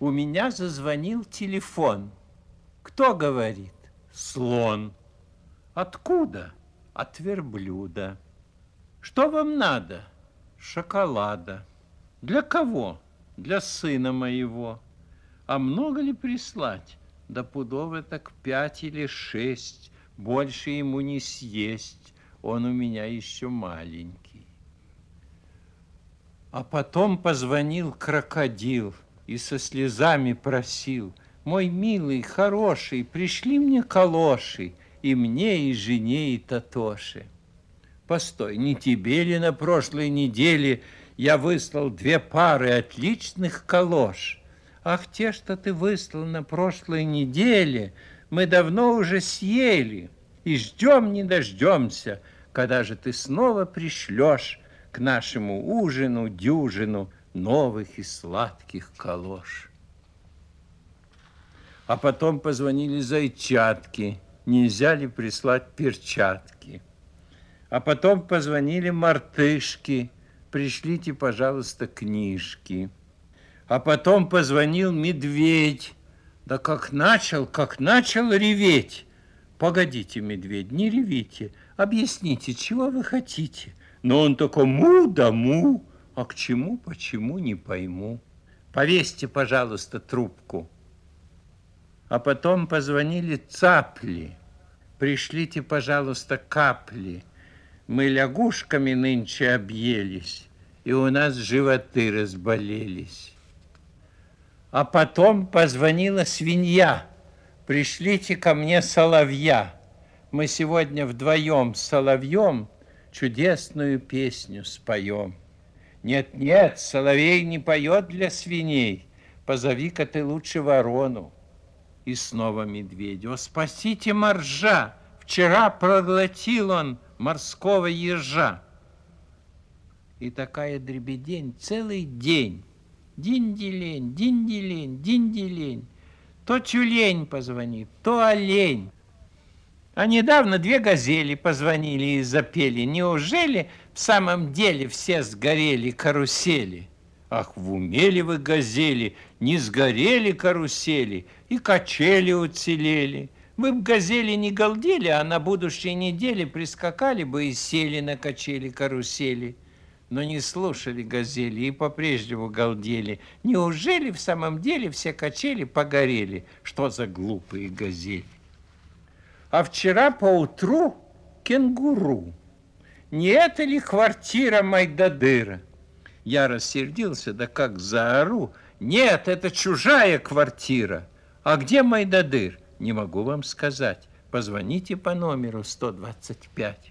У меня зазвонил телефон. Кто говорит? Слон. Откуда? От верблюда. Что вам надо? Шоколада. Для кого? Для сына моего. А много ли прислать? Да пудов так 5 или 6. Больше ему не съесть. Он у меня еще маленький. А потом позвонил крокодил и со слезами просил: мой милый, хороший, пришли мне калоши, и мне, и жене, и Татоше. Постой, не тебе ли на прошлой неделе я выслал 2 пары отличных калош? Ах, те, что ты выслал на прошлой неделе, мы давно уже съели, и ждем не дождемся, когда же ты снова пришлешь к нашему ужину дюжину новых и сладких калош. А потом позвонили зайчатки, нельзя ли прислать перчатки. А потом позвонили мартышки, пришлите, пожалуйста, книжки. А потом позвонил медведь, да как начал реветь. Погодите, медведь, не ревите, объясните, чего вы хотите. Но он только му да му, а к чему, почему, не пойму. Повесьте, пожалуйста, трубку. А потом позвонили цапли, пришлите, пожалуйста, капли. Мы лягушками нынче объелись, и у нас животы разболелись. А потом позвонила свинья: пришлите ко мне соловья. Мы сегодня вдвоем с соловьем чудесную песню споем. Нет, соловей не поет для свиней, позови-ка ты лучше ворону. И снова медведь: о, спасите моржа, вчера проглотил он морского ежа. И такая дребедень целый день. Динь-делень, динь-делень, динь-делень. То тюлень позвонит, то олень. А недавно 2 газели позвонили и запели: неужели в самом деле все сгорели карусели? Ах, в уме ли вы, газели, не сгорели карусели, и качели уцелели. Вы б, газели, не галдели, а на будущей неделе прискакали бы и сели на качели-карусели. Но не слушали газели и по-прежнему галдели. Неужели в самом деле все качели погорели? Что за глупые газели? А вчера поутру кенгуру. Не это ли квартира Майдадыра? Я рассердился, да как заору: нет, это чужая квартира. А где Майдадыр? Не могу вам сказать. Позвоните по номеру 125.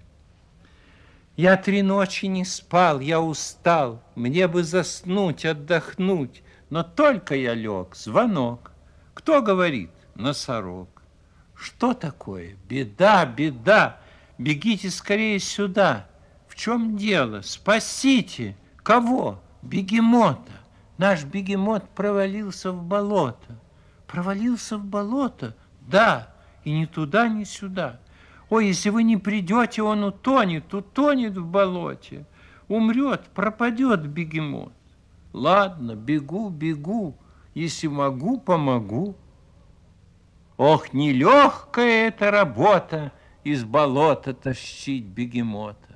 Я 3 ночи не спал, я устал, мне бы заснуть, отдохнуть, но только я лег, звонок. Кто говорит? Носорог. Что такое? Беда, беда, бегите скорее сюда. В чем дело? Спасите. Кого? Бегемота. Наш бегемот провалился в болото. Провалился в болото? Да, и ни туда, ни сюда. Ой, если вы не придете, он утонет в болоте. Умрет, пропадет бегемот. Ладно, бегу, бегу. Если могу, помогу. Ох, нелегкая эта работа из болота тащить бегемота.